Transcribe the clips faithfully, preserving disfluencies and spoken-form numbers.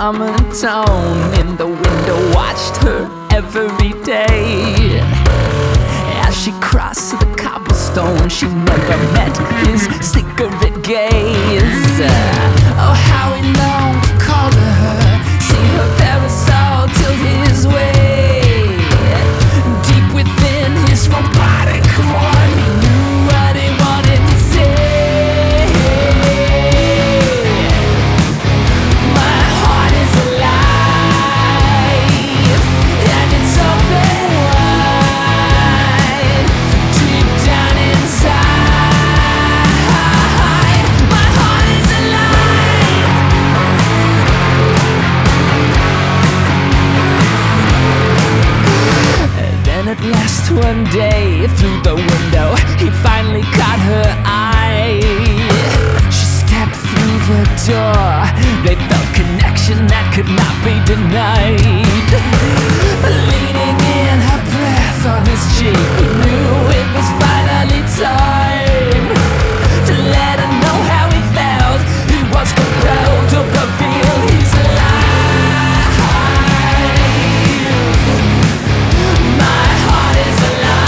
monotone. In the window watched her every day. As she crossed the cobblestone, she never met his cigarette gaze. Oh, how he longed to call to her, see her parasol tilt his way. Deep within his robotic heart, he knew what he wanted to say. My heart is alive, and it's open wide. Deep down inside, my heart is alive. Then at last one day, through the window, he finally caught her eye. She stepped through the door. They felt connection that could not be denied. Leaning in, her breath on his cheek, he knew it was finally time to let her know how he felt. He was compelled to reveal he's alive. My heart is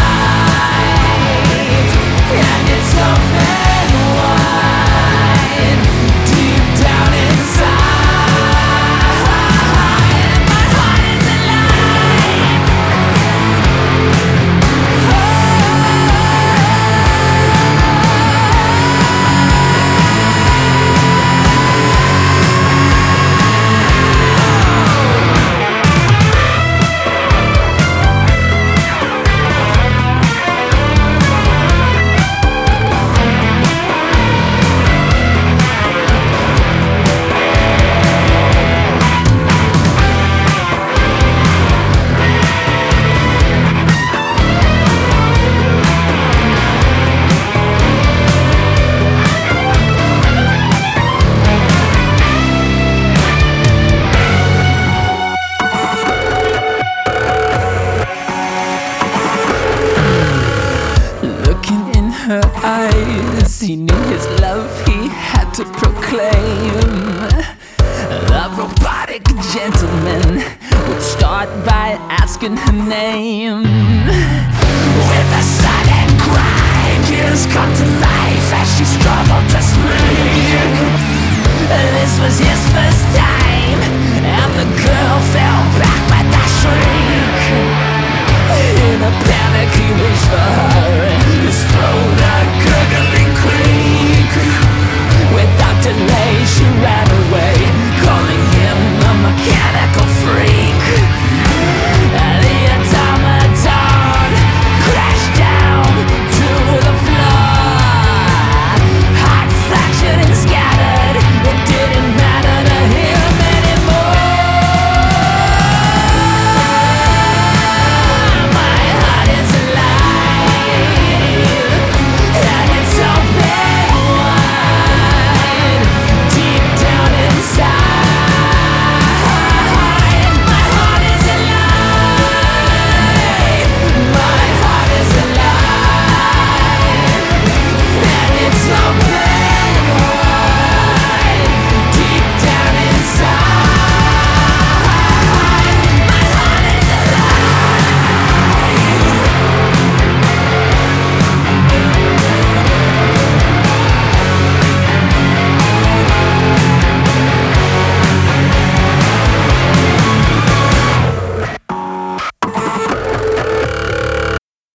alive, and it's open wide. Deep down inside, my heart is alive. Looking in her eyes, he knew his love he had to proclaim. The robotic gentleman would start by asking her name. With a sigh